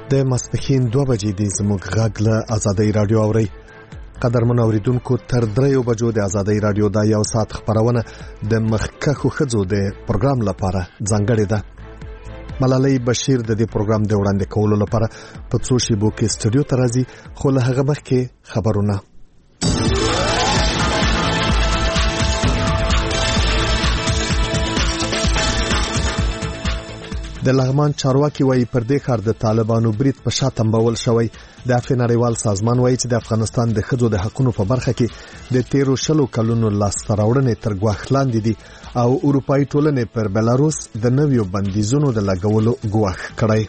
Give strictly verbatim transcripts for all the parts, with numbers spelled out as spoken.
د ماسپښین دوه بجې د زموږ غږ له آزادۍ رادیو اوري. قدرمن اوریدونکو، تر دریو بجو د آزادۍ رادیو دا یو ساعت خبرونه د مخکښو ښځو د پروګرام لپاره ځانګړې ده. ملالۍ بشیر د دې پروګرام د وړاندې کولو لپاره په څو شیبو کې سټوډیو ته راځي، خو له هغه مخکې خبرونه. د لغمان چارواکي وایي پر دې کار د طالبانو برید په شا تنبول شوی. د عفو نړیوال سازمان وایي چې د افغانستان د ښځو د حقوقو په برخه کې د تیرو شلو کلونو لاسته راوړنې تر ګواښ لاندې دي او اروپایي ټولنې پر بلاروس د نویو بندیزونو د لګولو ګواښ کړی.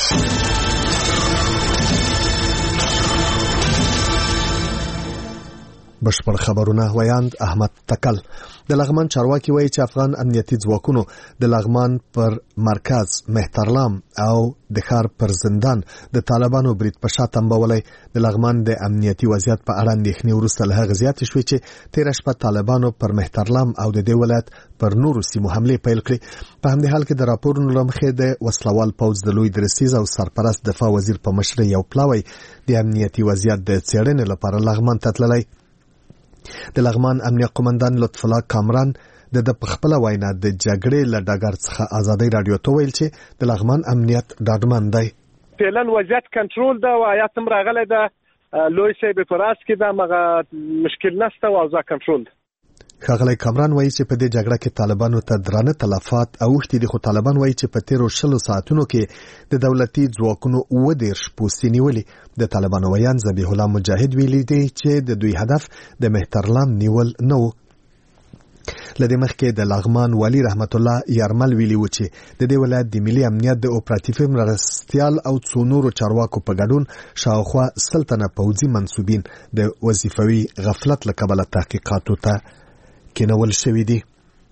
بشپړ خبرونه ویاند احمد تکل. د لغمان چارواکي وایي چې افغان امنیتي ځواکونو د لغمان پر مرکز مهترلام او د ښار پر زندان د طالبانو برید په شا تنبولی. د لغمان د امنیتي وضعیت په اړه اندېښنې وروسته له هغه زیاتې شوې چې تېره شپه طالبانو پر مهترلام او د دې ولایت پر نورو سیمو حملې پیل کړې. په همدې حال کې د راپورونو له مخې د وسلوال پوځ د لوی درستیز او سرپرست دفاع وزیر په مشرۍ یو پلاوی د امنیتي وضعیت د څېړنې لپاره لغمان ته تللی. د لغمان امنیه قومندان لطف الله کامران د د خپل وینا د جګړې له ډګر څخه آزادۍ رادیو ته ویل چې د لغمان امنیت ډاډمن دی. فعلا وضعیت کنټرول ده او آیات هم راغلی ده، لوی صاحب په راس کې ده، مغه مشکل نشته او ځا کنټرول. ښاغلی کامران وایي چې په دې جګړه کې طالبانو ته درانه تلفات اوښتي دي، خو طالبان وایي چې په تیرو شلو ساعتونو کې د دولتي ځواکونو اووه دېرش پوستې نیولې. د طالبانو ویان ذبیح الله مجاهد ویلي دی چې د دوی هدف د مهترلام نیول نه و. له دې مخکې د لغمان والي رحمت الله یارمل ویلي و چې د دې ولایت د ملي امنیت د اپراتیفي مرستیال او څو نورو چارواکو په ګډون شاوخوا سل تنه پوځي منصوبین د وظیفوي غفلت له کبله تحقیقاتو ته کېنول شوي دي.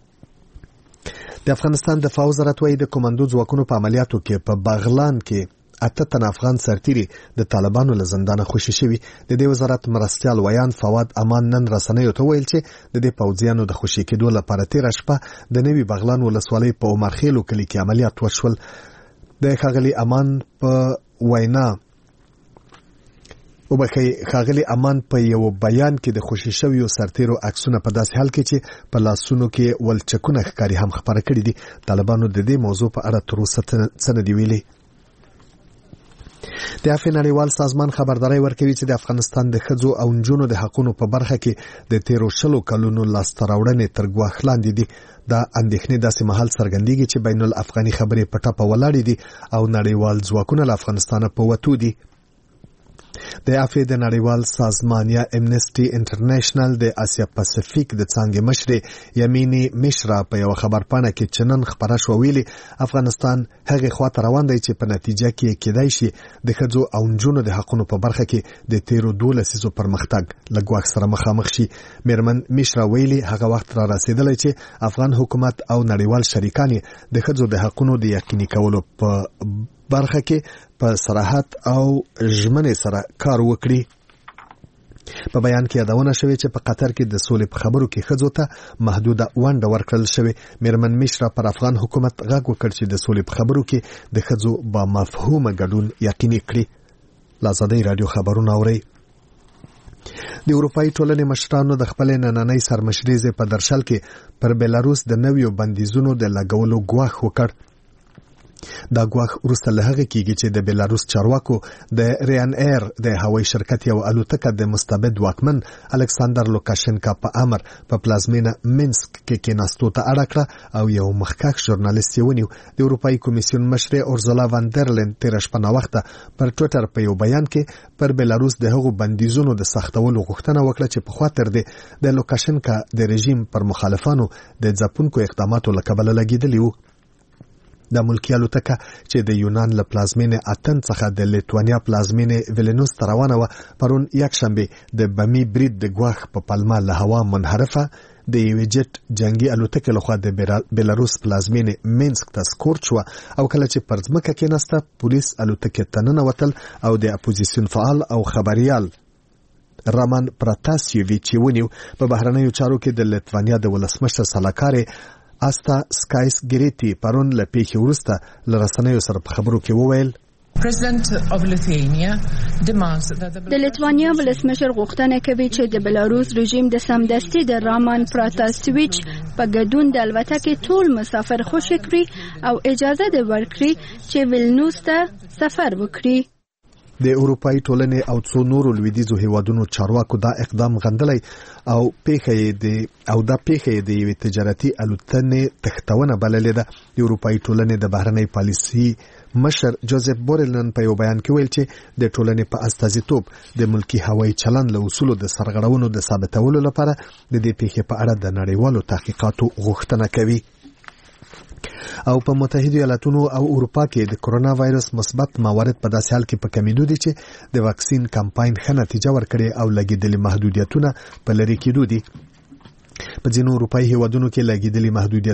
د افغانستان دفاع وزارت وایي د کمانډو ځواکونو په عملیاتو کې په بغلان کې اته تن افغان سرتیري د طالبانو له زندانه خوشي شوي. د دې وزارت مرستیال ویان فواد امان نن رسنیو ته ویل چې د دې پوځیانو د خوشي کېدو لپاره تېره شپه د نوي بغلان ولسوالۍ په عمرخیلو کلي کې عملیات وشول. د ښاغلي امان په وینا او بخی ښاغلي امان په یو بیان کې د خوشي شویو سرتیرو عکسونه په داسې حال کې چې په لاسونو کې ولچکونه ښکاري هم خبره کړي دي. طالبانو د دې موضوع په اړه تر اوسه څه نه دي ویلي. د عفو نړیوال سازمان خبرداری ورکوي چې د افغانستان د ښځو او نجونو د حقوقو په برخه کې د تیرو شلو کلونو لاسته راوړنې تر ګواښ لاندې دي. دا اندېښنې داسې مهال څرګندېږي چې بین الافغاني خبرې په ټپه ولاړې دي او نړیوال ځواکونه له افغانستانه په وتو دي. د عفو د نړیوال سازمان یا امنسټي انټرنیشنل د اسیا پاسفیک د څانګې مشرې یمینی مشرا په یو خبرپاڼه کې چنن خبره شو ویلي افغانستان هغه خواته روان دی چې په نتیجه کې کېدای شي د ښځو او نجونو د حقوقو په برخه کې د تیرو دوه لسیزو پرمختګ له ګواښ سره مخامخ شي. میرمن مشرا ویلي هغه وخت را رسیدلی چې افغان حکومت او نړیوال شریکان د ښځو د حقوقو د یقیني کولو په برخه کې په صراحت او ژمنې سره کار وکړي. په بیان کې یادونه شوې چې په قطر کې د سولې په خبرو کې ښځو ته محدوده ونډه ورکړل شوې. میرمن مشرا پر افغان حکومت غږ وکړ چې د سولې په خبرو کې د ښځو با مفهومه ګډون یقیني کړي. آزادۍ رادیو خبرونه اوري. د اروپایي ټولنې مشرانو د خپل نننۍ سرمشریزې په درشل کې پر بلاروس د نویو بندیزونو د لګولو ګواښ وکړ. دا ګواښ وروسته له هغه کېږي چې د بلاروس چارواکو د ریان ایر د هوایي شرکت یو الوتکه د مستبد واکمن الکساندر لوکاشنکا په امر په پلازمینه مینسک کې کېناستو ته اړه کړه او یو مخکښ ژورنالیست یې ونیو. د اروپایي کمیسیون مشرې اورزولا واندرلین تېره شپه ناوخته پر ټویټر په یو بیان کې پر بلاروس د هغو بندیزونو د سختولو غوښتنه وکړه چې پخوا تر دې د لوکاشنکا د رژیم پر مخالفانو د ځپونکو اقداماتو له کبله لګېدلي وو. د ملکي الوتکه چې د یونان له پلازمینې اتن څخه د لیتوانیا پلازمینې ویلنوس ته روانه وه پرون یکشنبه د بمی برید د ګواښ په پلمه له هوا منحرفه د یوې جټ جنگي الوتکې لخوا د بلاروس پلازمینې مینسک ته سکورچ شوه او کله چې پر ځمکه کېناسته پولیس الوتکې ته ننوتل او د اپوزیسیون فعال او خبریال رامان پراتاسیویچ ونیو. په بهرنیو چارو کې د لیتوانیا د ولسمشر سلاکار آستا سکایس ګریټي پرون له پیښې وروسته له رسنیو سره په خبرو کې وویل د لیتوانیا ولسمشر غوښتنه کوي چې د بلاروس رژیم د سمدستي د رامان پراتاسویچ په ګډون د الوتکې ټول مسافر خوشي کړي او اجازه د ورکړي چې ویلنوس ته سفر وکړي. د اروپאי ټولنې او څو نورو لویدیزو هیوادونو چارواکو دا اقدام غندلی او پیښه د او دا پیښه د یوې تجارتي الوتنې تختونه بللې ده. د اروپאי ټولنې د بهرنۍ پالیسي مشر جوزف بورلن په یو بیان کې ویل چې د ټولنې په استازیتوب د ملکی هوایي چلند له اصولو د سرغړونو د ثابتولو لپاره د دې پیښې په اړه د نړیوالو تحقیقاتو غوښتنه کوي. او په متحده ایالاتونو او اروپا کې د کرونا وایرس مثبت موارد په داسې حال کې په کمیدو دي چې د واکسین کمپاین ښه نتیجه ورکړي او لګیدلي محدودیتونه په لرې کېدو دي. په ځینو اروپאי هیوادونو کې لګیدلي محدودیت